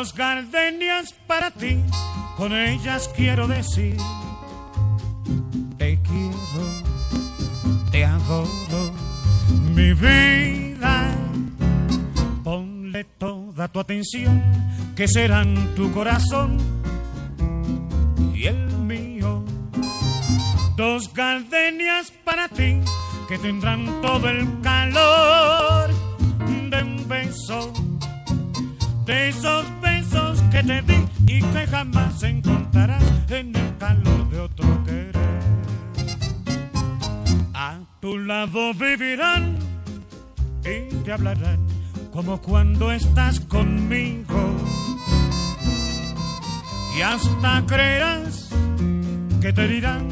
Dos gardenias para ti, con ellas quiero decir: te quiero, te adoro, mi vida. Ponle toda tu atención, que serán tu corazón y el mío. Dos gardenias para ti, que tendrán todo el calor de un beso, de esos besos que te di y que jamás encontrarás en el calor de otro querer. A tu lado vivirán y te hablarán como cuando estás conmigo, y hasta creerás que te dirán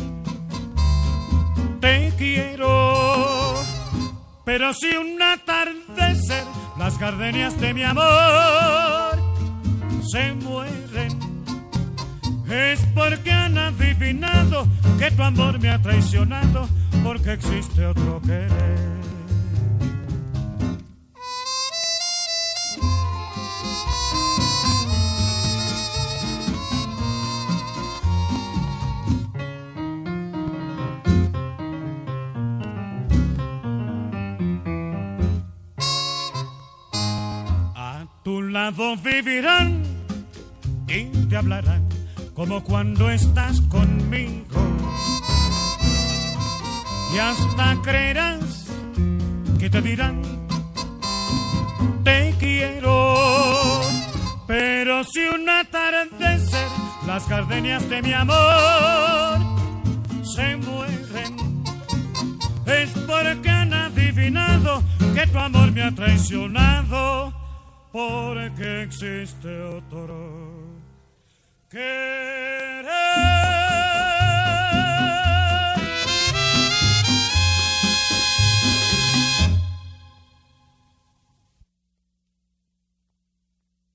te quiero. Pero si un atardecer las gardenias de mi amor se mueren, es porque han adivinado que tu amor me ha traicionado, porque existe otro querer. A tu lado vivirán y te hablarán como cuando estás conmigo, y hasta creerás que te dirán te quiero. Pero si un atardecer las gardenias de mi amor se mueren, es porque han adivinado que tu amor me ha traicionado, porque existe otro que